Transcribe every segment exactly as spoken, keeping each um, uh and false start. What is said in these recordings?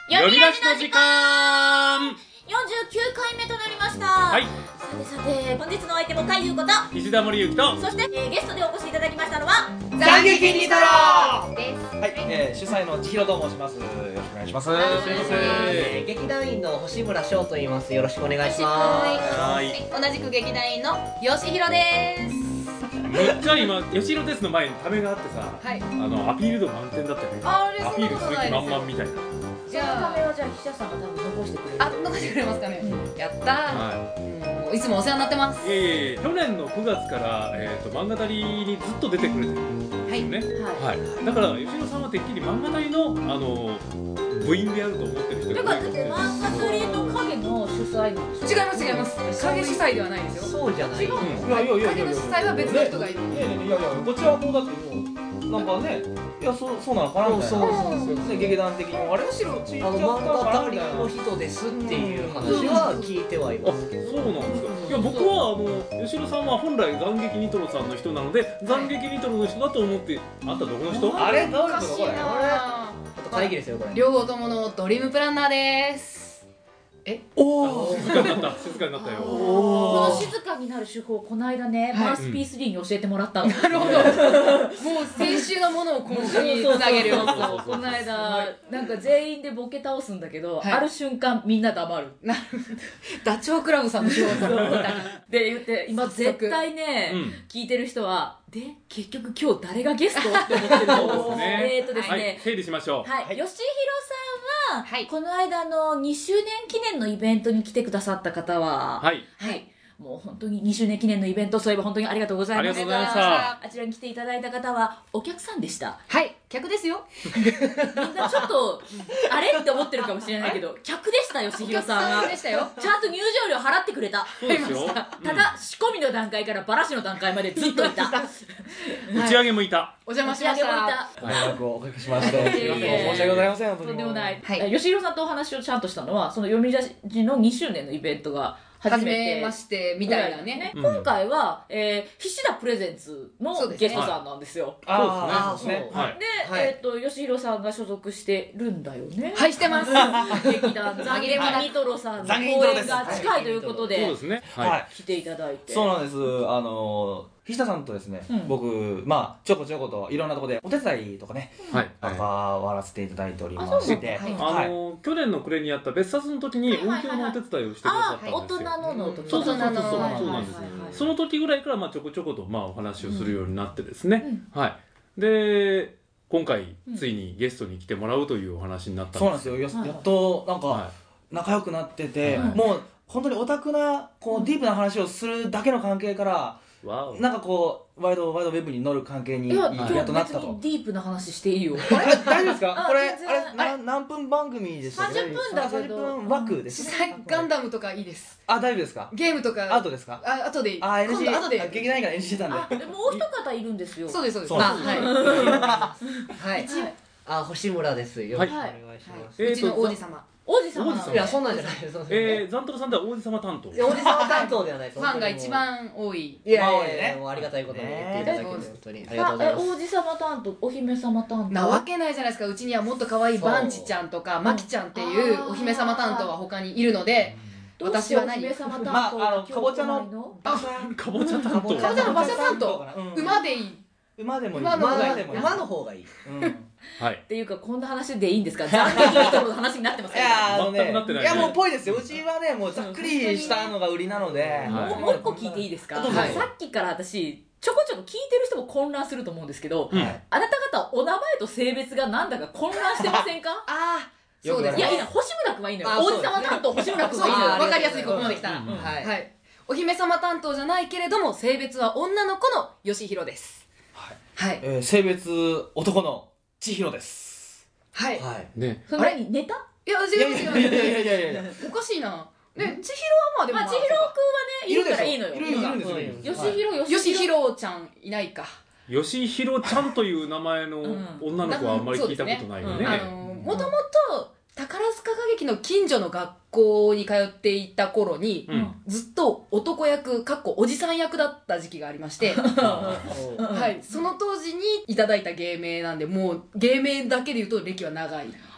読み出しの時間。 よんじゅうきゅうかいめとなりました。 はい。 さてさて、本日のお相手も海優こと石田森ゆきと、 そして、えー、ゲストでお越しいただきましたのは斬撃ニトロです。 はい、えー、主催の千尋と申します。よろしくお願いします。よろしくお願いします。 えー、劇団員の星村翔と言います。よろしくお願いします。 はい。 同じく劇団員の吉弘です。 めっちゃ今吉弘ですの前にためがあってさ、 はい。 あのアピール度満点だったよね。 あれアピールする気満々みたいな。 じゃあ、ためはじゃあ筆者さんが多分残してくれる。 あ、残してくれますかね。 うん、 やったー。 はもういつもお世話になってます。 い。えー、去年のくがつからえっと漫画たりにずっと出てくれてるんですよね。 はい。 はい。だから吉弘さんはてっきり漫画たりのあの部員であると思ってる人だが多いかもしからだってれない。 漫画トリの影の主催なんでしょ。 違います違います。影主催ではないですよ。 そうじゃない。 うんいやいやいやいやいや。 影の主催は別の人がいる。 いやいやいやいや、こちらはこうだってもうなんかね、いやそうそうなのかなみたいな。 そうそうね、劇団的にもあれむしろちあの漫画たりの人ですっていう話は聞いてはいあ、 ますけど。 そうなんですか。いや僕はあの吉野さんは本来斬撃ニトロさんの人なので斬撃ニトロの人だと思って、あんたどこの人？ あれどういうおかしいことこれ？ なあと会議ですよこれ。 両方とものドリームプランナーです。 おお。 静かになった静かになったよ。 この静かになる手法、この間ね、 はいマウスピースリーに教えてもらったの。 なるほど。もう先週のものを今週につなげるよ。 この間、なんか全員でボケ倒すんだけど、 はいある瞬間みんな黙る。 なるほど。ダチョウ倶楽部さんの仕事。 で言って、今絶対ね、 うん聞いてる人は、で、結局今日誰がゲストって思ってると思う。 そうですねえーとですはいね、 整理しましょう。 はい、吉弘さんは、 はいこの間のにしゅうねん記念のイベントに来てくださった方は、 はい。 はい。もう本当ににしゅうねん記念のイベント、そういえば本当にありがとうございます。 ありがとうございましたあちらに来ていただいた方は、お客さんでした。 はい、客ですよ。 みんなちょっと、あれって思ってるかもしれないけど、客でしたよ、しひろさんが。 お客さんでしたよ。 ちゃんと入場料払ってくれた。 そうですよ。 ただ、仕込みの段階からバラシの段階までずっといた。 うん打ち上げもいた。 お邪魔しまし打ち上げもいた。 た。 ご迷惑をおかけしまして、 いえいえ申し訳ございません。本当にとんでもない。 はい吉弘さんとお話をちゃんとしたのは、その読み出しのにしゅうねんのイベントが初初めて。 めましてみたいなね。 うん今回は、えー、菱田プレゼンツのそうですねゲストさんなんですよ。 あーそうですねそうはい。 で、 はいえっ、と、吉弘さんが所属してるんだよね。 はい、してます。 劇団ザギレマニトロさんの公演が近いということそうでですね。 はい。 は来ていただいて。 そうなんです。あの菱田さんとですね、 うん僕まあちょこちょこといろんなところでお手伝いとかね、 い。はい。 関わらせていただいておりまあそうして、 なんだはいあの去年の暮れにやった別冊の時に音響のお手伝いをしてくださったんあ、大ですよ。 人ののとそうそうそうそう、 大人のそうはいなんですはいはいはいその時ぐらいからまあちょこちょことまあお話をするようになってですね、 うんはい。で今回うんついにゲストに来てもらうというお話になったんです。 そうなんですよ。やはいやっとなんはか仲良くなってて、 はいもう本当にオタクなこうディープな話をするだけの関係から、 い。わお。 なんかこうワイドワイドウェブに乗る関係にいや、 や今日っとなったと。 別にディープな話していいよ。 あれ大丈夫ですか？ あこれ全然あれな何分番組でしたっけ？ さんじゅっぷんだけどさんじゅっぷん枠です実際ガンダムとかいいです。 あ、大丈夫ですか？ ゲームとか。 アートですか？ あ、後でいい。 あ、 今エヌジー度後で。 あ劇団員から エヌジー してたんで。 あ、でもう一方いるんですよ。 そうですそうです。 そうあ、はい。 はい。 はいあ、星村です。よろしくお願いします。 えーとうちの王子様。 王子様なの王子様いや、そんなんじゃないです。 えー、ザントロさんでは王子様担当。 いや、おじさま担当ではないです。 ファンが一番多い。 いやいまあ多いやいや、 ねもうありがたいことに言っていただけて、 ね本当にありがとうございあ、え、 ます。 王子様担当、お姫様担当。 なわけないじゃないですか。うちにはもっと可愛いバンチちゃんとかマキちゃんっていうお姫様担当は他にいるので、 どうしてお私は何姫様担当まああのが今日かぼちゃの来ないの馬車かぼちゃ担当。 かぼちゃかぼちゃの馬車担当かな。うん馬でいい。 馬でもいい。 馬の馬馬でもいい。 馬の方がいい。 うんはい。 っていうか、こんな話でいいんですか？残念な人の話になってますいやーあの全くなってないねね、いやもうぽいですよ。うちはね、もうざっくりしたのが売りなので、 はいもうもう一個聞いていいですか？ どうぞはいさっきから私、ちょこちょこ聞いてる人も混乱すると思うんですけど、 うんはいあなた方お名前と性別がなんだか混乱してませんか？ ああ、そうですいや、いいね。 な、星村くんはいいのよ。 あ王子様担当、星村くんはいいのよ。 そうわかりやすいここまで来たら。 うんはい。 はい。お姫様担当じゃないけれども性別は女の子の吉弘です。 はいはい。 えー性別男の千尋です。 はい。 はい。 ね。 それ何ネタ？ いや、違ういやいやいやい違う違う。 やいやいやいや。 おかしいな。ね、千尋はまあでもまあ、千尋くんはね、いるからいいのよ。 いるいるいるんですよ。 うん吉弘、 吉吉弘。 弘ちゃんいないか。 吉弘ちゃんという名前のうん女の子はあんまり聞いたことないよね。 あの、もともと宝塚歌劇の近所の学校に通っていた頃に、 うん。 ずっと男役、かっこおじさん役だった時期がありまして、はい、その当時にいただいた芸名なんで、もう芸名だけで言うと歴は長い。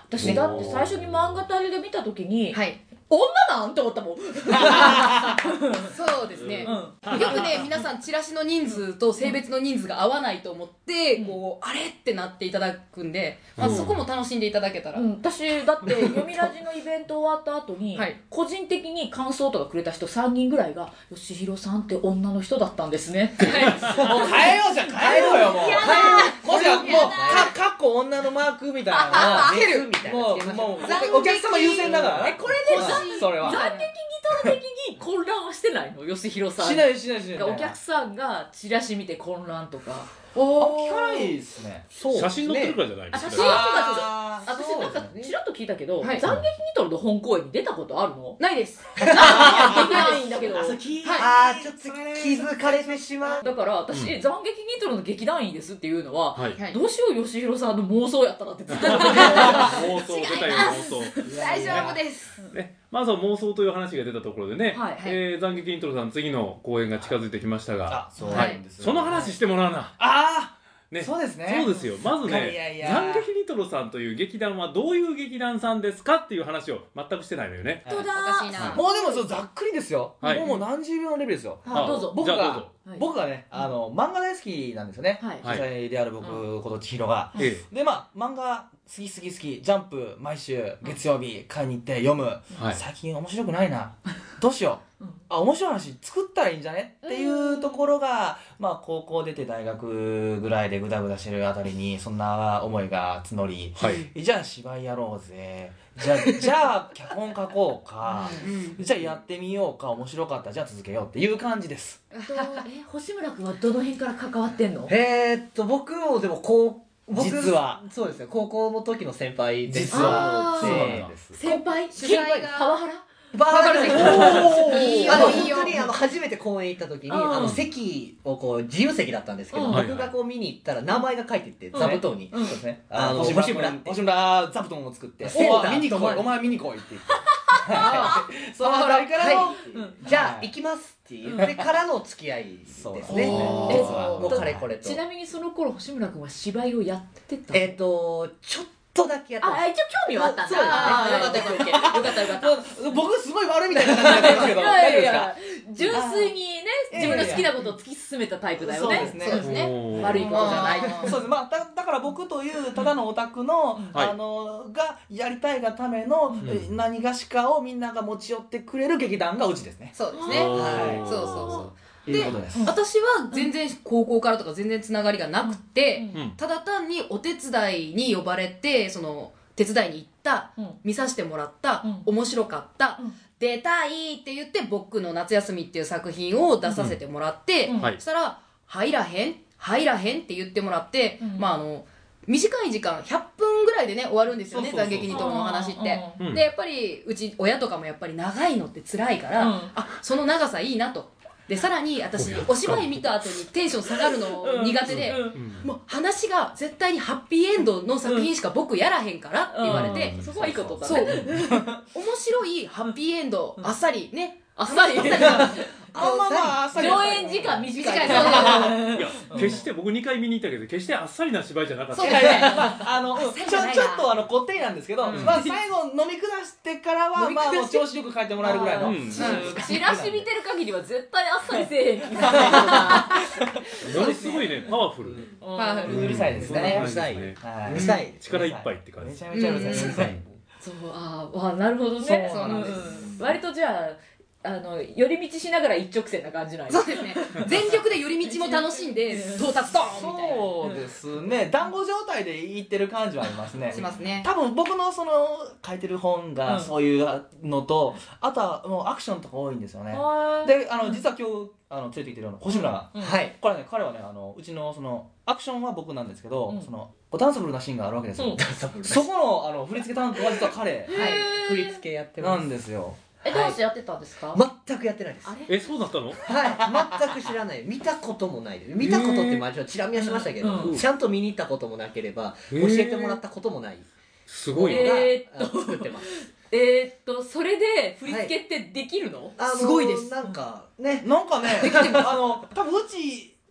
私だって最初に漫画タレで見た時に、 はい女なんって思ったもん。 そうですね、 うんよくね皆さんチラシの人数と性別の人数が合わないと思って、こうあれってなっていただくんで、まあ、そこも楽しんでいただけたら、 うん、私だって読みラジのイベント終わった後に、 はい個人的に感想とかくれた人さんにんぐらいが「よしひろさんって女の人だったんですね」ってもう変えようじゃん変えようよもうやだもしやもうやだかかっこ女のマークみたいなつけるみたいなもつけましょうもう残お客様優先だからねえこれでそうそれは斬撃ギター的に混乱はしてないのよしひろさん。 しないしないしないお客さんがチラシ見て混乱とか。 あ聞かないですねそう写真載ってるからじゃないあ写真それはあー私なんかちらっと聞いたけど、 はい斬撃ニトロの本公演に出たことあるの？ ないですできないんだけど。 あそうきあーちょっと気づかれてしまうだから私、 うん斬撃ニトロの劇団員ですっていうのは、 はいはいどうしようよしひろさんの妄想やったらってずっと思って妄想出たよ妄想大丈夫ですね、まずは妄想という話が出たところでね、 はいはいえー斬撃イントロさん次の公演が近づいてきましたが、 あそうはないんですよその話してもらうな。 ああね、 そうですねそうですよ。まずいやいねやいや斬撃ニトロさんという劇団はどういう劇団さんですかっていう話を全くしてないのよね。 本当だおかしいなもうでもそうざっくりですよ、 はいもうもう何十秒のレベルですよはいどうぞ僕がじゃあどうぞ。 はい僕がねあの漫画大好きなんですよねはいはい主催である僕うこと千尋がえでまあ漫画好き好き好きジャンプ毎週月曜日買いに行って読む、 えはい。 最近面白くないなどうしよう、 うんあ面白い話作ったらいいんじゃねっていうところが、まあ高校出て大学ぐらいでグダグダしてるあたりにそんな思いが募り、 はい。 じゃあ芝居やろうぜじゃあじゃあ脚本書こうかうんじゃあやってみようか面白かったじゃあ続けようっていう感じですえ星村君はどの辺から関わってんの？ えーっと僕もでもこう僕実はそうですね高校の時の先輩です実はあーそうでなんです先輩取材がパワハラ？ バわかるーおーいいよあのいいよ本当にあの初めて公演行った時にうんあの席をこう自由席だったんですけどうん僕がこう見に行ったら名前が書いてってうん座布団にうんそうですねあの星村星村君星村座布団を作ってセンターお前見に来いと前お前見に来いって言ってそのあたりからのはいじゃあ行きますって言ってからの付き合いですそうねですねおー実はもうかれこれとちなみにその頃星村君は芝居をやってた？ えっとちょっとだけやってますあ、一応興味はあったんだ。 そうですねあーよかったよかったよかったよかった。 僕すごい悪いみたいな感じになってますけどいや大丈夫ですかいやいや、純粋にね、 あー自分の好きなことを突き進めたタイプだよね。 そうですねそうですねおー悪いことじゃない。 うんそうですまあだだから僕というただのオタクの、 はいあのがやりたいがための、 んえ何がしかをみんなが持ち寄ってくれる劇団がうちですねそうですねおーはいそうそうそういうことです私は全然高校からとか全然つながりがなくて、 うん。 ただ単にお手伝いに呼ばれてその手伝いに行った、 うん見させてもらった、 うん面白かった、 うん出たいって言って僕の夏休みっていう作品を出させてもらって、 うんはいそしたら入らへん入らへんって言ってもらって、 うんまああの短い時間ひゃっぷんぐらいでね終わるんですよねそうそうそう斬撃ニトロの話って。 うんでやっぱりうち親とかもやっぱり長いのって辛いから、 うんあその長さいいなと。でさらに私親かお芝居見た後にテンション下がるの苦手で、 うんうんもう話が絶対にハッピーエンドの作品しか僕やらへんからって言われて、 うんそこはいいことだそうね。 面白いハッピーエンド、あっさりねあっさり。 あまあまああっさり上演時間短い。 短いそういや、決して僕にかい見に行ったけど、決してあっさりな芝居じゃなかった。 そうだねあのちょちょっとあのこってりなんですけど、 うんまあ、最後飲み下してからは飲み下してまあもう調子よく帰ってもらえるぐらいの、 うんうんチラシ見てる限りは絶対あっさりせえへん気がするけどな。 ものすごいね、パワフル。 パワフルうるさいですねうるさいはうるさい力いっぱいって感じ。 めちゃめちゃうるさい、 うんうるさいそう、あーあー、なるほどね。 そうなんですうん割とじゃあ、あの寄り道しながら一直線な感じなんやそうですね全力で寄り道も楽しんで到達ドーンみたいそうですね団子状態で言ってる感じはありますねなしますね多分僕のその書いてる本がそういうのと、あとはもうアクションとか多いんですよねで、 であの実は今日あの連れてきてるの星村が、 うんはいこれね彼はねあのうちのそのアクションは僕なんですけど、 うんそのダンサブルなシーンがあるわけですよ、 うんそこのあの振り付け担当は実は彼はい振り付けやってまなすんですよえ、ダンスやってたんですか？ 全くやってないですあれえ、そうだったの？ はい全く知らない見たこともないです見たことってまあちょっとチラ見はしましたけど、 うんちゃんと見に行ったこともなければへー教えてもらったこともないすごいな。 えーっとあの作ってますえーっと、それで振り付けってできるの？ あのすごいですなんかねなんかねあの多分うち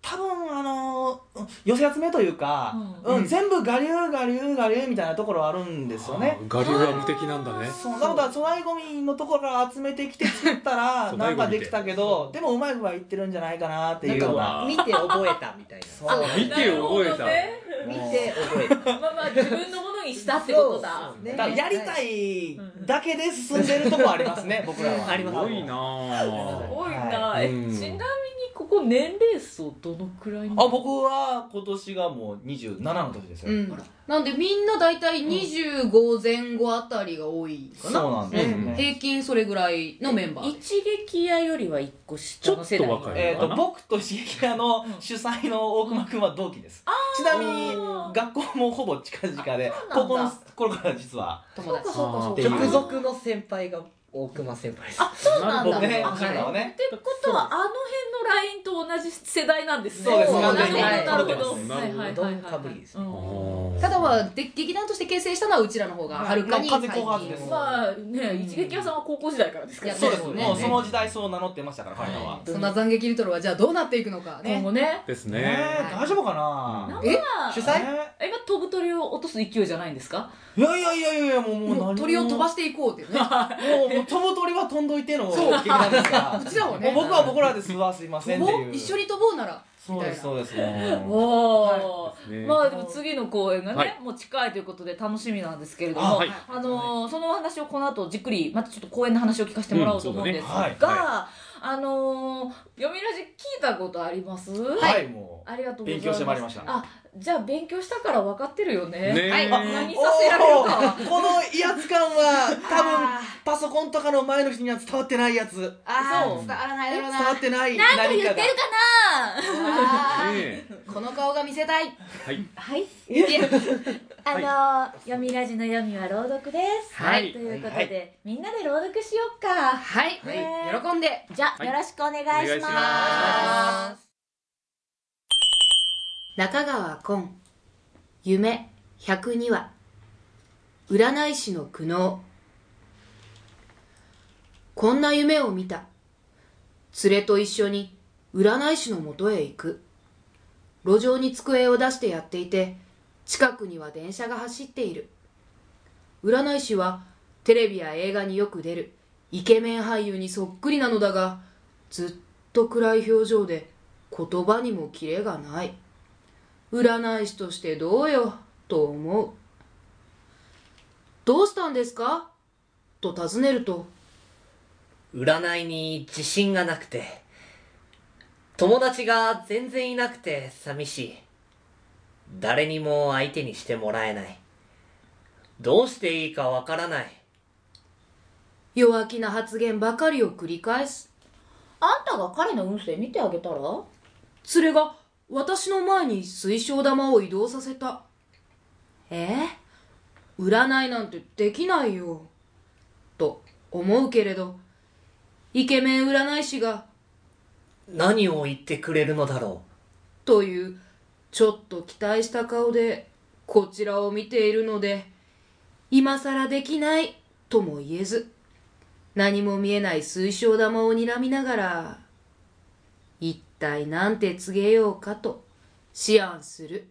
多分あのー寄せ集めというか、 うんうん全部我流我流我流みたいなところあるんですよね。 我流は無敵なんだね。 そうだから粗大ゴミのところから集めてきて作ったら粗なん大ゴミってかできたけど、でもうまい具合いってるんじゃないかなっていうような。 見て覚えたみたいな。 そう見て覚えた。 なるほどね見て覚えた。 まあまあ自分のものにしたってことだそうねだからやりたいだけで進んでるとこありますね、僕らは。 ありますすごいなぁ。 すごいな、 はいえうんちなみにここ年齢層どのくらいなの？ あ、僕は今年がもうにじゅうななの年ですよ。 うんなんでみんな大体にじゅうご前後あたりが多いかな、 そうなんですよね。 平均それぐらいのメンバーで一撃屋よりは一個下の世代ちょっと若いえー、と僕と刺激屋の主催の大熊君は同期です。ちなみに学校もほぼ近々でそうなんだ高校の頃から実は友達そうかそうかっていう直属の先輩が大熊先輩です。 あ、そうなんだ。 僕ねあ星村はね。 ってことはあの辺のラインと同じ世代なんですね。 そうですなるほど完全になるほど。 そうですはいはいはいはい。 うどんかぶりですねうんただはで劇団として結成したのはうちらの方がはるかに最まあ風小発ですまあね、一撃屋さんは高校時代からですからね。 そうです、 そうねもうその時代そう名乗ってましたから彼らは。 そんな斬撃リトルはじゃあどうなっていくのかね今後ね。 ですねね。 え大丈夫かな。 え主催？ え今飛ぶ鳥を落とす勢いじゃないんですか？ いやいやいやいやもうもうもう何鳥を飛ばしていこうっていうねもうもう飛ぶ鳥は飛んどいての劇団ですから。 うちらはねもう僕は僕らですわすいませんっていう。 飛ぼう一緒に飛ぼうならみそうたいなですそうです。もおーねまあでも次の公演がね、 はいもう近いということで楽しみなんですけれども、 あはいあのーそのお話をこの後じっくりまたちょっと公演の話を聞かせてもらおうと思うんですが、 うんそうだねはあのー読みラジ聞いたことあります？ うはいもうありがとうございます。 勉強してまいりました。 あ、じゃあ勉強したから分かってるよね。 ねはいあ何させられるかは。 おーこの威圧感は多分パソコンとかの前の人には伝わってないやつ。 そうあー伝わらないだろうな伝わってないなんか何かが。 言ってるかな。 あーねこの顔が見せたいはい。 はい。 いやあのー読みラジの読みは朗読です。 はいということで、 はいみんなで朗読しよっか。 はい、 はい喜んでじゃあ、 はいよろしくお願いしお願いしま。 ます中川紺夢ひゃくにわ占い師の苦悩。こんな夢を見た。連れと一緒に占い師のもとへ行く。路上に机を出してやっていて、近くには電車が走っている。占い師はテレビや映画によく出るイケメン俳優にそっくりなのだが、ずっと暗い表情で言葉にもキレがない。占い師としてどうよと思う。どうしたんですかと尋ねると、 占いに自信がなくて、友達が全然いなくて寂しい。誰にも相手にしてもらえない。どうしていいかわからない。 弱気な発言ばかりを繰り返す。 あんたが彼の運勢見てあげたら？ 連れが私の前に水晶玉を移動させた。え占いなんてできないよ。と思うけれど、イケメン占い師が、 何を言ってくれるのだろというちょっと期待した顔でこちらを見ているので、今さらできないとも言えず、何も見えない水晶玉を睨みながら、一体なんて告げようかと思案する。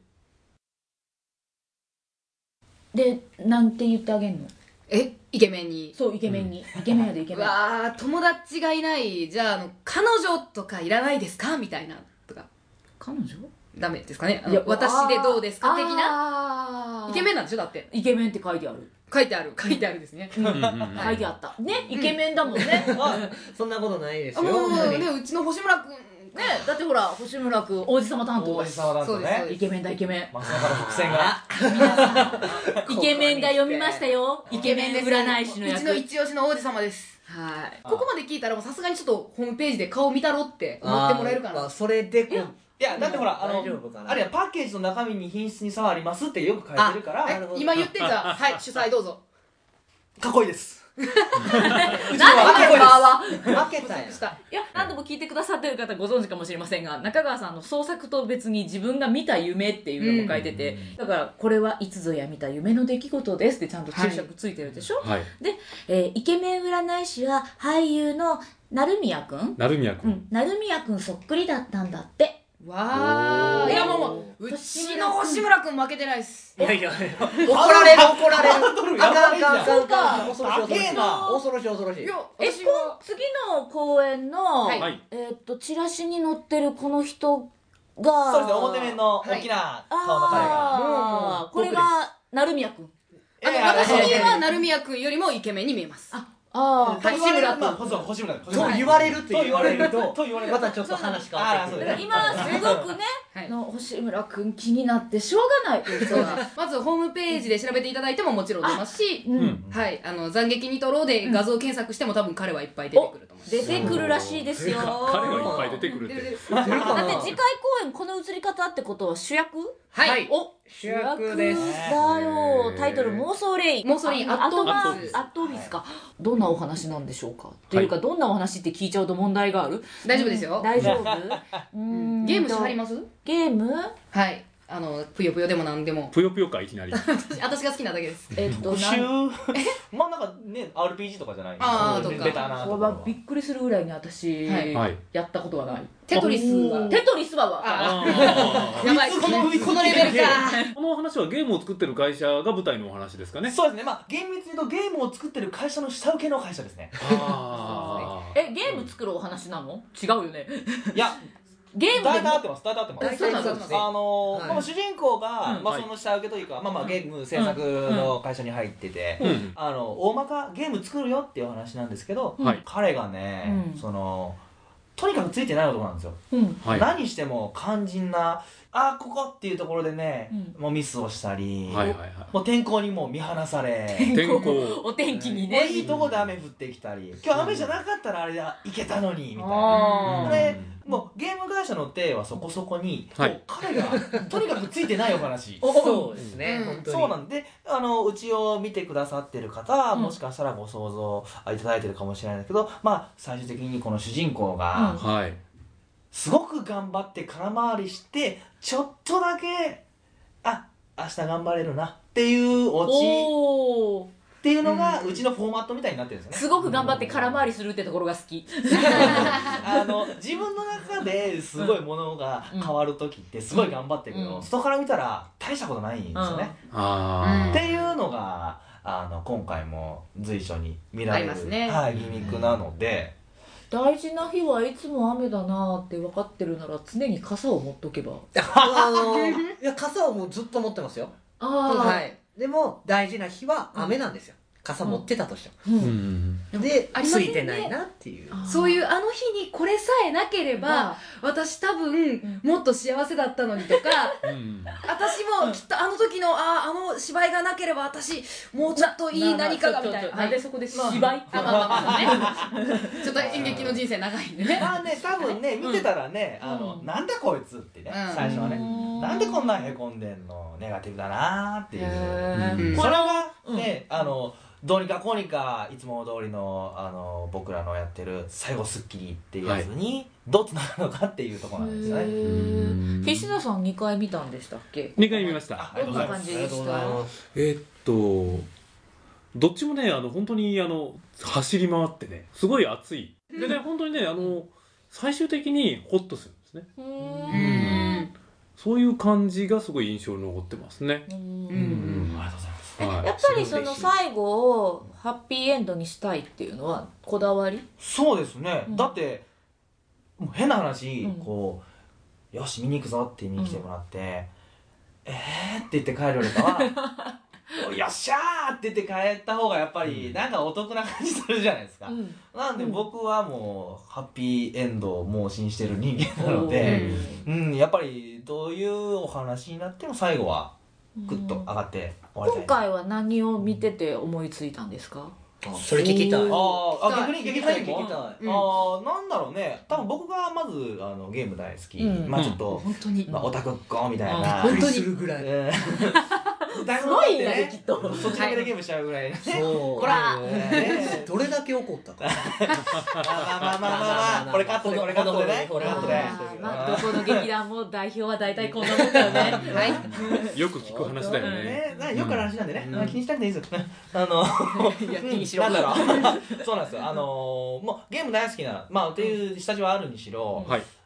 で、なんて言ってあげんの？ え、イケメンに。 そう、イケメンに。イケメンやでイケうメン。 わー、友達がいない。じゃあ、あの、彼女とかいらないですかみたいな。とか。 彼女？ ダメですかねあいやの私でどうですか的な。 なイケメンなんでしょだって。 イケメンって書いてある。 書いてある。書いてあるですね。 うんうんうん書いてあった。ね、イケメンだもんね。 う。あ、そんなことないですあ、 よ。 もう本当にね、うちの星村くん。 ね、だってほら、星村くん、王子様担当王子様だとねそうですそうでイケメンだ、イケメン。 まさかの伏線が。 イケメンが読みましたよ。イケメン占い師の役。 うちの一押しの王子様です。はい。ここまで聞いたらもうさすがにちょっとホームページで顔見たろって思ってもらえるかな。 あーまあ、それでこういやだってほらあの大丈夫かなあれやパッケージの中身に品質に差はありますってよく書いてるからえなるほど今言ってんじゃん。はい、主催どうぞ。 かっこいいです。うちのなんはでかっこいい側は。 負けたやん。 した。 いや、何度も聞いてくださってる方ご存知かもしれませんが、中川さんの創作と別に自分が見た夢っていうのも書いてて、だから、これはいつぞや見た夢の出来事ですってちゃんと注釈ついてるでしょ、 はい。 で、えーイケメン占い師は俳優の成宮くん成宮君。 うん、成宮くんそっくりだったんだって。 わー、いやもうもううちの星村くん負けてないっす。 いやいや、怒られる怒られる。あかんあかんあかんあかん。恐ろしい恐ろしい。恐ろしい恐ろしい。 いやえ、 私は次の公演の、 はいえーっとチラシに載ってるこの人がそうですね、表面の大きな顔の彼が。 あーこれが成宮君。 あの私には成宮くんよりもイケメンに見えます。 ああー、 と言われる、 星村まあ、 君。 そう星村君。 と言われるってと言われるとと言われるまたちょっと話変わってくる。 あーそうですね今すごくね、 はいの星村君気になってしょうがないという人が、 まずホームページで調べていただいてももちろん出ますし、 うん、 はい、あの斬撃にとろうで画像検索しても多分彼はいっぱい出てくると思います。 出てくるらしいですよ。 彼はいっぱい出てくるって出るだって次回公演この映り方ってことは主役？ はい、 はいお主役です。 だよ。タイトル妄想レイン。 妄想レインああとがアットオフィスアットオフィスか。どんなお話なんでしょうか。っていうかどんなお話って聞いちゃうと問題がある。 大丈夫ですよ。 大丈夫？うーんゲームしはります？ ゲーム？ はい、あのぷよぷよでもなんでもぷよぷよかいきなり私が好きなだけです。 えっと復なん讐まあなんかね アールピージー とかじゃないそうあーとかベタなところはこれはびっくりするぐらいに私、 はいはいやったことがない。 テトリスはテトリスはわかる。 あーやばい、このこのレベルか。 この話はゲームを作ってる会社が舞台のお話ですかね。 そうですね、まあ厳密に言うとゲームを作ってる会社の下請けの会社ですね。 あーえ、ゲーム作るお話なの？違うよね。 いやゲームでも大体合ってます大体合ってます。 えそうなんですねあのはいまあ主人公が、まあ、 はいその下請けというか、まあまあゲーム制作の会社に入ってて、 うんあの大まかゲーム作るよっていう話なんですけど、 はい彼がね、 うんそのとにかくついてない男なんですよ、 うん。 はい何しても肝心なあここっていうところでね、 うんもうミスをしたり、 はいはいはい。 もう天候にもう見放され天候お天気にもうね。 いいとこで雨降ってきたり今日雨じゃなかったらあれだいけたのにみたいな。 あーでもうゲーム会社の体はそこそこに、 はいもう彼がとにかくついてないお話そうですね、 うん本当に。 そうなんであのうちを見てくださってる方は、 うんもしかしたらご想像いただいてるかもしれないんだけど、まあ最終的にこの主人公が、 うんはい。 すごく頑張って空回りしてちょっとだけあ明日頑張れるなっていうオチおー。 っていうのがうちのフォーマットみたいになってるんですよね。 すごく頑張って空回りするってところが好き。 あの自分の中ですごいものが変わる時ってすごい頑張ってるけど、 うん外から見たら大したことないんですよね、 あっていうのがあの今回も随所に見られる、 ありますねはい、ギミックなので、 大事な日はいつも雨だなって分かってるなら常に傘を持っとけば。 あのいや傘をもうずっと持ってますよ。 あはい。でも大事な日は雨なんですよ。傘持ってたとしても。 う。 ーうんん。 で、 ありませんねついてないなっていう。 そういうあの日にこれさえなければま私多分もっと幸せだったのにとかうん私もきっとあの時のああの芝居がなければ私もうちょっといい何かがみたいな。 なんでそこで芝居あまあまあまあねちょっと演劇の人生長いんでね。 まあね多分ね見てたらね、あのうんなんだこいつってね、 うん最初はね、 うんなんでこんなへこんでんのネガティブだなーっていう、 へーそれがね、あのどうにかこうにかいつも通りのあの僕らのやってる最後スッキリっていうやつにどうつながるのかっていうところなんですよね。 へー菱田さんにかい見たんでしたっけ？ にかい見ました。 あありがとうございます。 どんな感じでした？ えーっとどっちもねあの本当にあの走り回ってねすごい熱いでね本当にねあの最終的にホッとするんですね。 ううーん。 んそういう感じがすごい印象に残ってますね。 うんうんありがとうございます。 はいやっぱりその最後をハッピーエンドにしたいっていうのはこだわり？ そうですね、 うんだってもう変な話、 うんこうよし見に行くぞって見に来てもらって、えーって言って帰るよりかはよっしゃーって言って帰った方がやっぱりなんかお得な感じするじゃないですか、 うんなんで僕はもうハッピーエンドを盲信してる人間なので、うん、やっぱりどういうお話になっても最後はグッと上がって終わりたい。 今回は何を見てて思いついたんですか？ それ聞きたい。 あーあ逆に聞き劇団員もたい聞きたい。 うんあーなんだろうね多分僕がまずあのゲーム大好き、 うんまあちょっと、 本当にまあ、オタクっ子みたいあな本当にするぐらい。 うんだいぶすごいんねだねきっと。 そっちだけでゲームしちゃうぐらいねそう。 こらねどれだけ怒ったか。 まあまあまあまあまあこれカットでこれカットでねこれカットであーまあどこの劇団も代表は大体こんなもんだよね。 はいよく聞く話だよね。 ねなんかよくある話なんでね、 うんまあ気にしなくていいですよあのいや気にしろ。 なんだろうそうなんですよあのもうゲーム大好きなまあっていう下地はあるにしろ、 はい。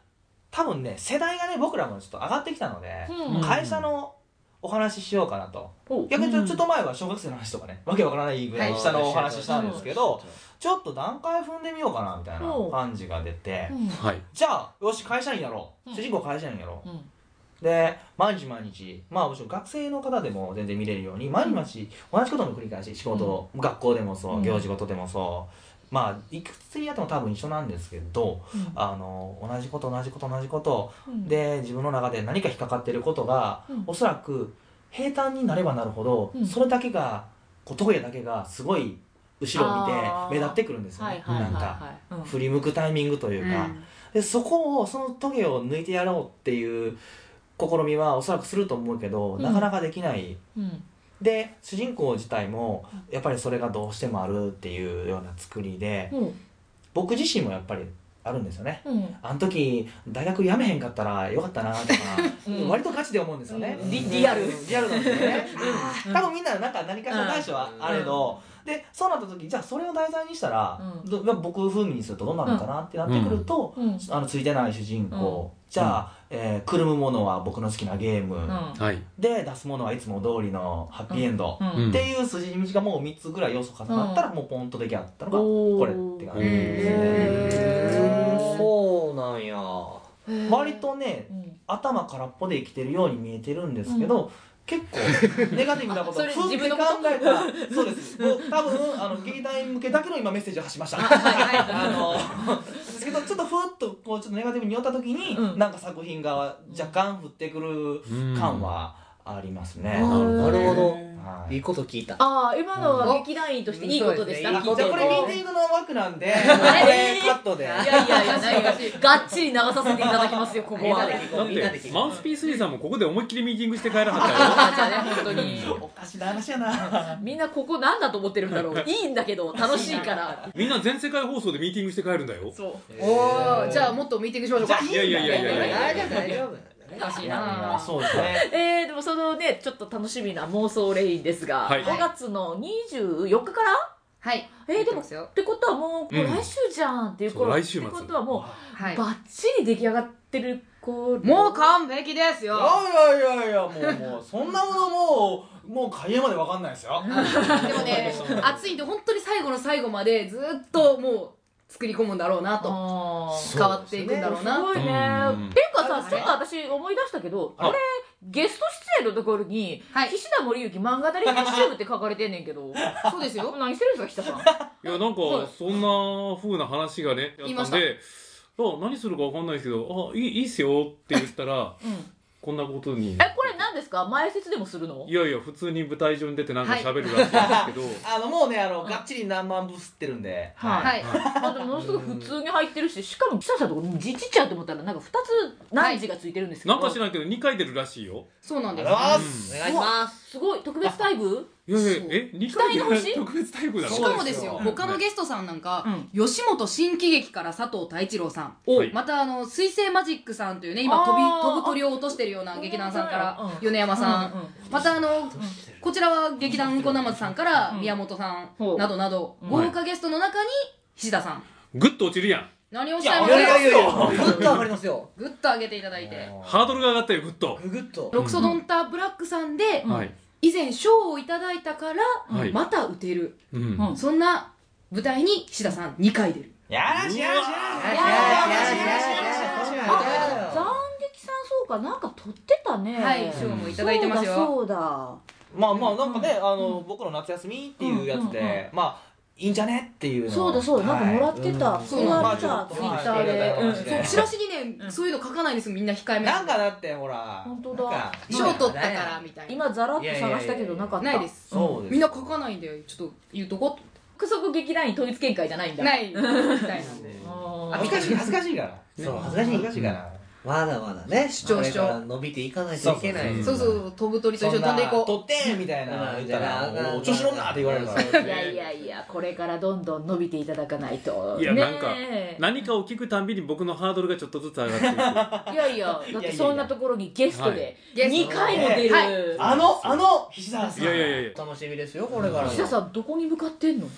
多分ね世代がね僕らもちょっと上がってきたので、 うん会社のお話ししようかなと。逆にちょっと前は小学生の話とかねわけわからないぐらい下のお話ししたんですけど、ちょっと段階踏んでみようかなみたいな感じが出て、 はいじゃあよし会社員やろう、 うん主人公会社員やろう、 うんで毎日毎日まあもちろん学生の方でも全然見れるように毎日毎日同じことの繰り返し仕事、学校でもそううん行事事でもそうまあいくつやっても多分一緒なんですけど、 うんあの同じこと同じこと同じことうんで自分の中で何か引っかかってることが、 うんおそらく平坦になればなるほど、 うんそれだけがこうトゲだけがすごい後ろを見てあー目立ってくるんですよね、 はいはいはいなんかはいうん振り向くタイミングというか、でそこをそのトゲを抜いてやろうっていう試みはおそらくすると思うけど、 うんなかなかできない。 うんで主人公自体もやっぱりそれがどうしてもあるっていうような作りで、 うん僕自身もやっぱりあるんですよね。 うんあの時大学辞めへんかったらよかったなとか、 うん割とガチで思うんですよね、 うんリリアルリアルなんですよね、 うん多分みんななんか何かしらないしはあれど、でそうなった時じゃあそれを題材にしたら、 うんど僕風味にするとどうなるのかなってなってくると、 うんあのついてない主人公、じゃあ、えー、くるむものは僕の好きなゲーム、 うんはいで出すものはいつも通りのハッピーエンド、 うんうんっていう筋道がもうみっつぐらい要素重なったら、もうポンと出来上がったのがおーこれって感じですね。 へーそうなんや。 割とねうん頭空っぽで生きてるように見えてるんですけど、結構ネガティブなことあそれふって考自分のことえたらそうですもう多分あの劇団員向けだけの今メッセージを発しましたあのですけどちょっとふっとこうちょっとネガティブに寄った時に、 うんなんか作品が若干降ってくる感はありますね、 うんなるほど。 はいいいこと聞いた。 ああ今のは劇団員としていいことでした、 うんそうですねいいことじゃあこれミーティングの枠なんでこはいれカットでいやいやいやないががっちり流させていただきますよここはみんなで聞こだうみんなってで聞こうマウスピースリーさんもここで思いっきりミーティングして帰らはったよあじゃあね本当におかしな話やなみんなここなんだと思ってるんだろういいんだけど楽しいからみんな全世界放送でミーティングして帰るんだよそうおーじゃあもっとミーティングしましょうか。 いやいやいやいやいや大丈夫大丈夫。 おかしいいやいなやそうですねえー、でもそのねちょっと楽しみな妄想レインですが、 はいごがつのにじゅうよっかからはい。 えー、でもますよってことはもう、 うんもう来週じゃんっていう頃そう来週末ってことはもう、 はい。 バッチリ出来上がってる子もう完璧ですよ。 いやいやいやいやもうもうそんなものもうもう開演までわかんないですよでもね、熱いんで本当に最後の最後までずっともう作り込むんだろうなと。 あー変わっていくんだろうなすごいねうんっていうかさあれちょっと私思い出したけどああれゲスト出演のところに「 はい岸田森行漫画だり編集部」って書かれてんねんけどそうですよ。 何してるんですか岸田さんいやなんかそんな風な話がね言いましたやったんであ何するかわかんないですけどあいいいいっすよって言ったらうんこんなことにえこれ何ですか前説でもするのいやいや普通に舞台上に出てなんか喋るらしいんですけど、 あのもうねあのがっちり何万部吸ってるんではいはい。 あでもものすごい普通に入ってるししかも岸田さんとこ字ちっちゃいと思ったらなんかふたつ何字がついてるんですけど、 なんか知らんけどにかい出るらしいよそうなんです。 ありがとうございまうんすお願いします。 すごい特別待遇いやいやそうえにかい出期待の星る特別待遇なのしかもですよ、 そうですよ他のゲストさんなんか、 うん吉本新喜劇から佐藤太一郎さん、 はいまたあの水星マジックさんというね今飛びあー飛ぶ鳥を落としてるような劇団さんからうん米山さん、 うんうんまたあのこちらは劇団うんこなまずさんから宮本さん、 うんなどなど、 うん豪華ゲストの中に石田さん、 グッと落ちるやん何をおっしゃいまいやすかいやいやいやぐっと上がりますよ。 グッと上げていただいて、 ハードルが上がったよグッと、 ぐぐっと。 ロクソドンターブラックさんで、 うんはい、 以前賞をいただいたから、 はいまた打てる、 うんうんそんな舞台に石田さんにかい出る。 やらしやらしやらしあ残劇さんそうかなんか撮ってたねはい賞もいただいてますよ。 そうだそうまあまあなんかねあの僕の夏休みっていうやつうんうんうんでまあいいんじゃねっていうのだそうだそうだなんかもらってた、 はいそうなんだもらってたツイッターで、 はいうんそうチラシにね、 うんそういうの書かないんですよみんな控えめなんかだってほら本当だなんか賞取ったからみたいな今ザラッと探したけどなかったないですそうですみんな書かないんでちょっと言うとこクソク劇団員統一見解じゃないんだないみたいなんであー恥ずかしい恥ずかしいからそう恥ずかしい恥ずかしいからまだまだね、 主張主張これから伸びていかないといけない。 そうそう飛ぶ鳥と一緒に飛んでいこう取ってみたいな言ったらもう調子乗んなって言われるからいやいやいやこれからどんどん伸びていただかないといやねなんか何かを聞くたんびに僕のハードルがちょっとずつ上がっていくいやいやだってそんなところにゲストでゲストにかいも出る、 はいあのあの菱田さんいやいやいやいや楽しみですよ、これからも。 岸田さんどこに向かってんのい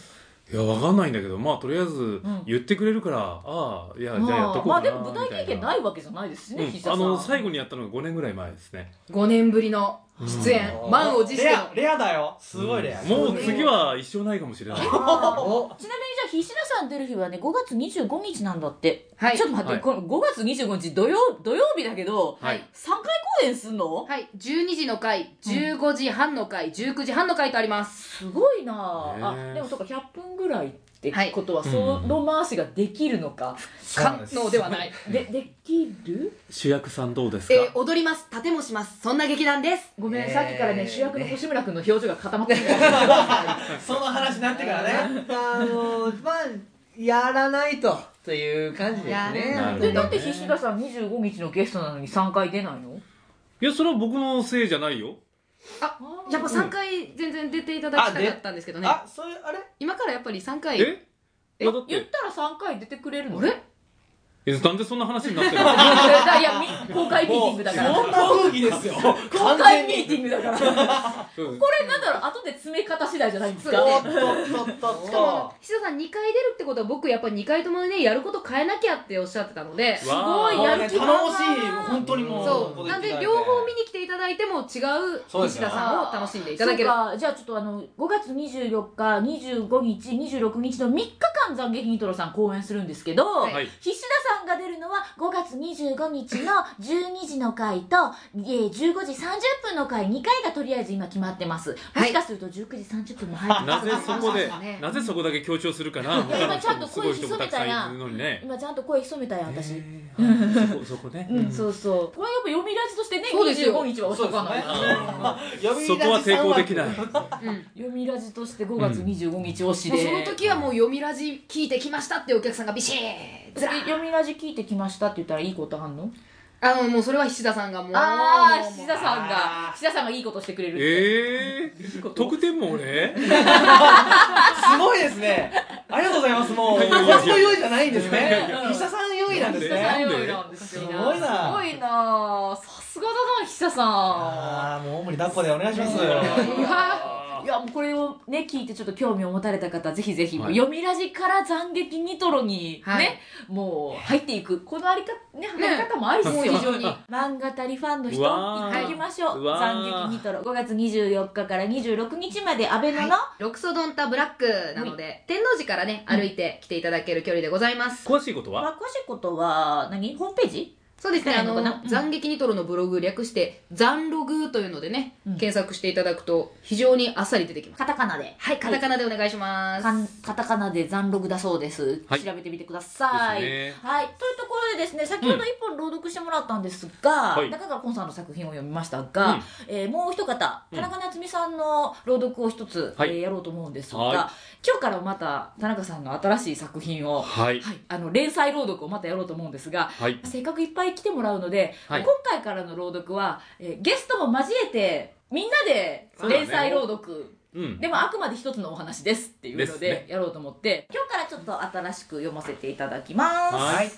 いやわかんないんだけど、まあとりあえずん言ってくれるから、ああいや、じゃあやっとこうかなまあでも具体経験ないみわけじゃないですしね、 たいな。 必殺さん。 うん、あの最後にやったのがごねんぐらい前ですね。 ごねんぶりの出演、 うん満を持してのレアレアだよ、すごいレア、 もう次は一生ないかもしれない。 あーちなみにじゃあ菱田さん出る日はねごがつにじゅうごにちなんだって、 はいちょっと待って、 はいこのごがつにじゅうごにち土曜土曜日だけど、 はいさんかい公演すんの、 はい、じゅうにじの回、じゅうごじはんの回、じゅうくじはんの回とあります。 すごいなあ、 ねえあでもそうかひゃっぷんぐらいってはいことは、 うんその回しができるのか、 可能ではない。 でできる主役さんどうですか？ えー踊ります、盾もします、そんな劇団です。 ごめん、 えーさっきからね主役の星村君の表情が固まってるその話になってからねあのまあやらないとという感じですやねらないでだって菱田さんにじゅうごにちのゲストなのにさんかい出ないの？ いやそれは僕のせいじゃないよ。 あ、やっぱさんかい全然出ていただきたかったんですけどね。 あ、それあれ今からやっぱりさんかい。 ええいやだって言ったらさんかい出てくれるの？ あれえなんでそんな話になってるの？ いやみ公開ミーティングだからそんな風紀ですよ公開ミーティングだからこれそうですなんだろう、後で詰め方次第じゃないんですか？ おっとっとっとっしかもと菱田さんにかい出るってことは僕やっぱりにかいともねやること変えなきゃっておっしゃってたので、 すごいもうねやる気頼もしい本当にもうそうなんで両方見に来ていただいても違うそうですよ菱田さんを楽しんでいただける。 そうか、じゃあちょっとあのごがつにじゅうよっかにじゅうごにちにじゅうろくにちのみっかかん斬撃ニトロさん公演するんですけど、 はい菱田さんが出るのはごがつにじゅうごにちのじゅうにじの回と、えー、じゅうごじさんじゅっぷんの回にかいがとりあえず今決まってます。もしかするとじゅうくじさんじゅっぷんも入ってなぜます。 そこでそうですねなぜそこだけ強調するかな。 いや今ちゃんと他の人もすごい人もたくさんい声るのにね。 今ちゃんと声潜めたよ私、 えーそこそこね。 うん、そうそう、これやっぱ読みラジとしてねそうですよにじゅうごにちは押しとかないと、 そこは抵抗できない。 うん読みラジとしてごがつにじゅうごにち推しで、 もうその時はもう読みラジ聞いてきましたってお客さんがビシーずらー読みラジ聞いてきましたって言ったらいいことあんの？ あのもうそれは菱田さんがもうああ、 もう菱田さんあが菱田さんがいいことしてくれるって、 ええいいこと得点も俺？ すごいですねありがとうございます。もういやいやいやコスト優位じゃないんですいやいやねいや菱田さん優位なんです菱田さんね。 用意なんですよ。 すごいなすごいな。さすがだな、菱田さん。 ああもう大盛り抱っこでお願いします。 いやいやもうこれをね聞いてちょっと興味を持たれた方ぜひぜひ、 はい読みラジから斬撃ニトロにね、 はいもう入っていくこのありかね入り方もありですよ、 もう非常に漫画たりファンの人うわー行ってきましょう。 うわー斬撃ニトロごがつにじゅうよっかからにじゅうろくにちまで阿部野の、 ロクソドンタブラックなので天王寺からね歩いて来ていただける距離でございます。 詳しいことは？ まあ、詳しいことは何ホームページ？ そうですね、あのそうなのかなうん斬撃ニトロのブログ略して残ログというのでね、 うん検索していただくと非常にあっさり出てきます。 カタカナではい、カタカナでお願いします。 かんカタカナで残録だそうです、 はい調べてみてください、 ですねはい、というところでですね先ほど一本朗読してもらったんですが、 はい中川コンさんの作品を読みましたが、 うんえーもう一方うん田中夏実さんの朗読を一つ、 はいえーやろうと思うんですが、 はい今日からまた田中さんの新しい作品を、 はいはい、あの連載朗読をまたやろうと思うんですが、 はいせっかくいっぱい来てもらうので、 はい今回からの朗読は、えーゲストも交えてみんなで連載朗読、 うんでもあくまで一つのお話ですっていうのですねでやろうと思って、今日からちょっと新しく読ませていただきます。 はい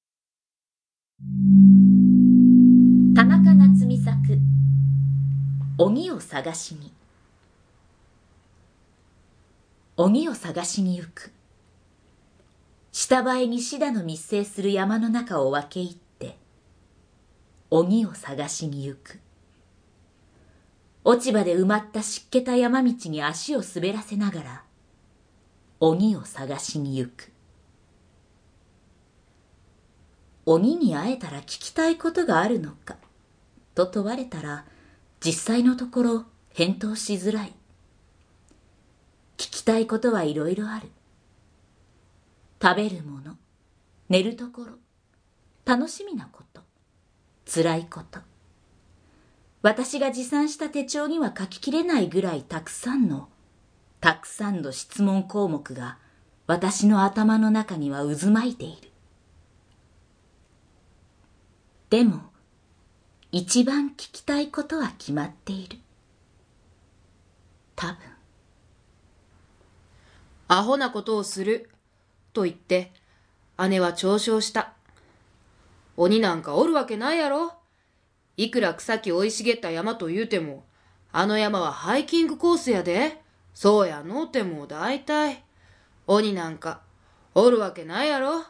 田中夏実作鬼を探しに。鬼を探しに行く。下映えにシダの密生する山の中を分け入って鬼を探しに行く。落ち葉で埋まった湿気た山道に足を滑らせながら鬼を探しに行く。鬼に会えたら聞きたいことがあるのかと問われたら実際のところ返答しづらい。聞きたいことはいろいろある。食べるもの、寝るところ、楽しみなこと、辛いこと。私が持参した手帳には書ききれないぐらいたくさんの、たくさんの質問項目が私の頭の中には渦巻いている。でも、一番聞きたいことは決まっている。多分。 アホなことをすると言って姉は嘲笑した。鬼なんかおるわけないやろ。いくら草木生い茂った山と言うてもあの山はハイキングコースやで。そうやのうても大体鬼なんかおるわけないやろ。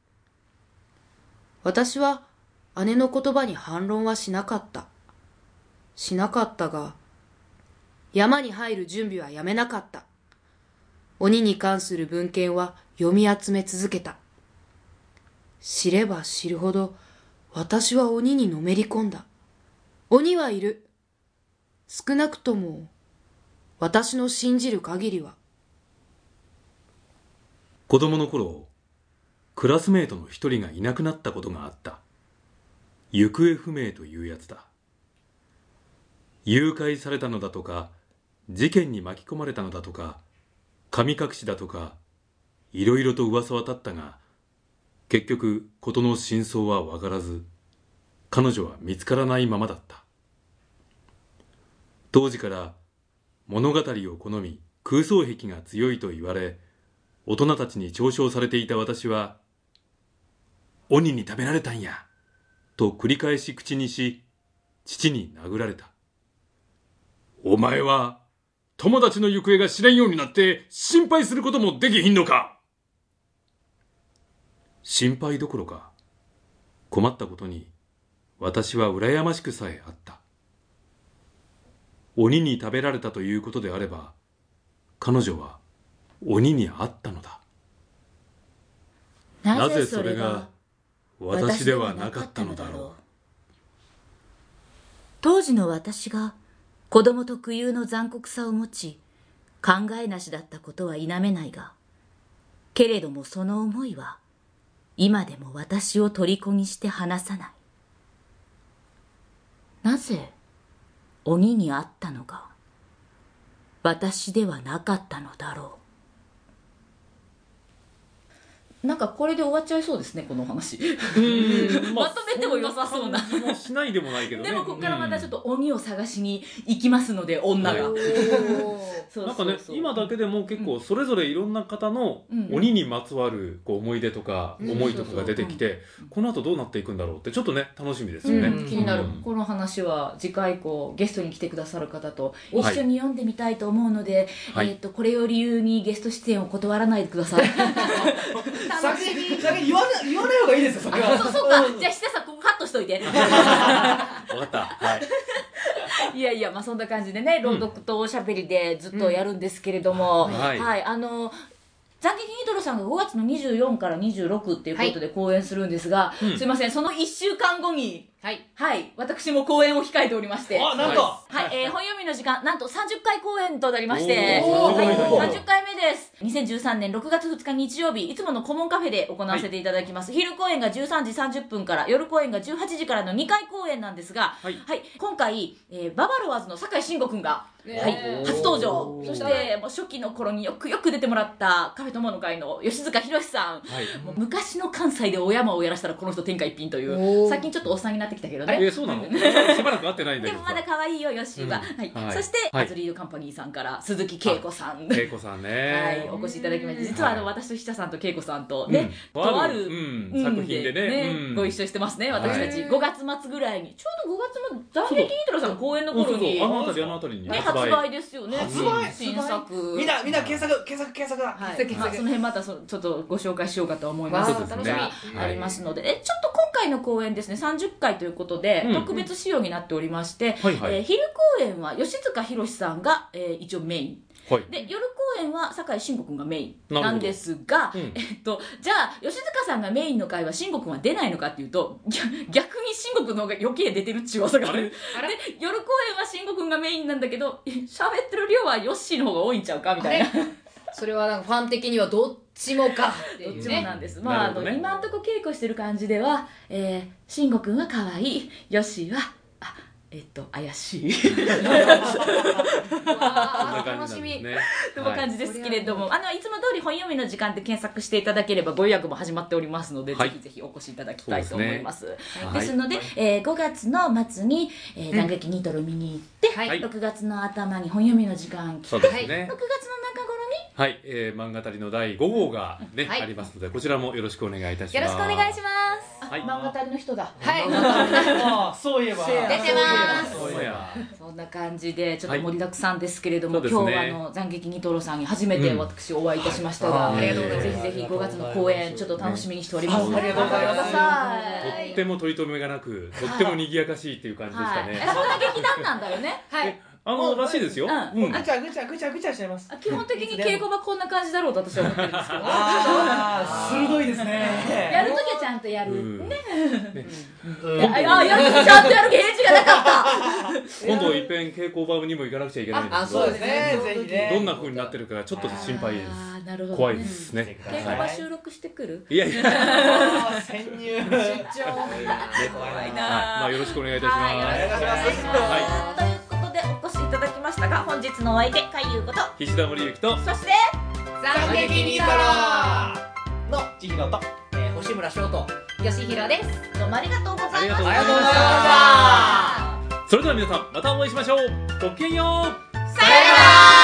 私は姉の言葉に反論はしなかった。しなかったが、山に入る準備はやめなかった。鬼に関する文献は読み集め続けた。知れば知るほど私は鬼にのめり込んだ。鬼はいる。少なくとも私の信じる限りは。 子供の頃、クラスメートの一人がいなくなったことがあった。行方不明というやつだ。誘拐されたのだとか、事件に巻き込まれたのだとか、神隠しだとか、いろいろと噂は立ったが、結局事の真相はわからず、彼女は見つからないままだった。当時から物語を好み空想癖が強いと言われ、大人たちに嘲笑されていた私は、鬼に食べられたんやと繰り返し口にし、父に殴られた。お前は友達の行方が知れんようになって心配することもできひんのか。心配どころか、困ったことに私は羨ましくさえあった。鬼に食べられたということであれば、彼女は鬼に会ったのだ。なぜそれが私ではなかったのだろう。 当時の私が子供特有の残酷さを持ち、考えなしだったことは否めないが、けれどもその思いは今でも私を虜にして離さない。なぜ鬼に会ったのが私ではなかったのだろう。なんかこれで終わっちゃいそうですね、この話。 うんまとめても良さそうな。 そんな感じもしないでもないけどね。 でもここからまたちょっと鬼を探しに行きますので、女が。 はいそうなんかね、 そうそう今だけでも結構それぞれいろんな方の鬼にまつわるこう思い出とかうん思いとかが出てきて、この後どうなっていくんだろうってちょっとね楽しみですよね。 うん気になる、 うんこの話は次回以降ゲストに来てくださる方とはい一緒に読んでみたいと思うので、 はいえー、とこれを理由にゲスト出演を断らないでください。 先に先に言わない言わない方がいいですよ、それは。 そうそうか、じゃあしてさんここカットしといて。 分かった。はい。 いやいや、まあそんな感じでね、朗読とおしゃべりでずっとやるんですけれども、 うんはいはい、あの斬撃ニトロさんがごがつのにじゅうよっかからにじゅうろくっていうことで公演するんですが、 うんすいません、そのいっしゅうかんごに、 はい。 はい、私も公演を控えておりまして、 あ、なんと。 はい、えー、本読みの時間、なんとさんじゅっかい公演となりまして、 おーはい、 おーさんじゅっかいめです。にせんじゅうさんねんろくがつふつか日曜日、いつものコモンカフェで行わせていただきます。昼公演がじゅうさんじさんじゅっぷんから、夜公演がじゅうはちじからのにかい公演なんですが、 はい今回、えーババロワーズの酒井慎吾くんが、 ねはい、 え初登場。 おーそして、もう初期の頃によくよく出てもらったカフェ友の会の吉塚弘さん。 はい。 もう昔の関西でお山をやらしたらこの人天下一品といおう、 ー最近ちょっとおっさんになってきたけどね。 えー、そうなの？しばらく会ってないんだけどさ。 でもまだ可愛いよ、ヨッシーは。 うんはいはいそして、 はいアズリードカンパニーさんから鈴木恵子さん。 恵子さんね。 はい、お越しいただきまして、実はあの、 はい私とひちゃさんと恵子さんとね、 うんとある、 うんうん作品でねうんご一緒してますね、私たち。 はいごがつ末ぐらいに、ちょうどごがつ末、斬撃ニトロさんの公演のそうそうそう頃に、 あの辺りあの辺りにね、発売ですよね。 発売新作。 みんなみんな検索検索検索だ。 はい検索まあ、その辺またそちょっとご紹介しようかと思います。 わあそうですね楽しみありますので、えちょっと今回の公演ですね、さんじゅっかいということで、 うん特別仕様になっておりまして、 はいはいえー昼公演は吉塚弘さんが、えー一応メインはい。 で夜公演は酒井慎吾君がメインなるほどなんですが、 うんえっと、じゃあ吉塚さんがメインの回は慎吾君は出ないのかっていうと逆逆に慎吾君の方が余計出てるっていう噂がある。で夜公演は慎吾君がメインなんだけどえ喋ってる量はヨッシーの方が多いんちゃうかみたいな。 それはなんかファン的にはどっちもかってどっちもいうね。 なんです。まあ、あの、 なるほどね今んとこ稽古してる感じでは、えー、慎吾くんは可愛い、ヨッシーは、あ、えっと、怪しい。 そんなわあ感楽しみ。 じなんですね。 という感じですけれども、あの、いつも通り本読みの時間で検索していただければご予約も始まっておりますので、 はいぜひぜひお越しいただきたいと思います。 ねはいですので、えーごがつの末に、えー、斬撃ニトロ見に行って、 はいろくがつの頭に本読みの時間来て、 そうですねろ。くがつの中頃に、 はい、えー、漫画たりのだいご号がね、 はいありますので、こちらもよろしくお願いいたします。 よろしくお願いします。 あ、 はい漫画足りの人だ。 はい。 あそういえば出てますそういえばそういやそうんな感じでちょっと盛りだくさんですけれども、 はい、 今日はあの斬撃ニトロさんに初めて私お会いいたしましたが、 うん、 ありがとうございます。ぜひぜひごがつの公演ちょっと楽しみにしております、 ね、ありがとうございます。 とっても取り留めがなくとっても賑やかしいっていう感じでしたね、 はい、そんな劇団なんだよね。 はい、 あのらしいですよ、 うんうん、ぐちゃぐちゃぐちゃぐちゃしてます。 基本的に稽古場こんな感じだろうと私は思ってるんですけどああ鋭いですね。 やるときはちゃんとやる、うん、ね、 うん、 ああやるときちゃんとやる返事がなかった今度いっぺん稽古場にも行かなくちゃいけないんですけど、 あそうですね、ぜひね、 どんな風になってるかちょっと心配です。 あなるほど、ね、 怖いですね。 稽古場収録してくる、 いやいや潜入出張怖いな、 まあよろしくお願いいたします。 はい、よろしくお願いします。はい、ということでお越しいただきましたが、本日のお相手海優こと菱田森之と、 そして斬撃ニトロの千尋と、 えー、星村翔と吉弘です。どうもありがとうございました。 ありがとうございました。それでは皆さんまたお会いしましょう。ごきげんよう。 さよなら。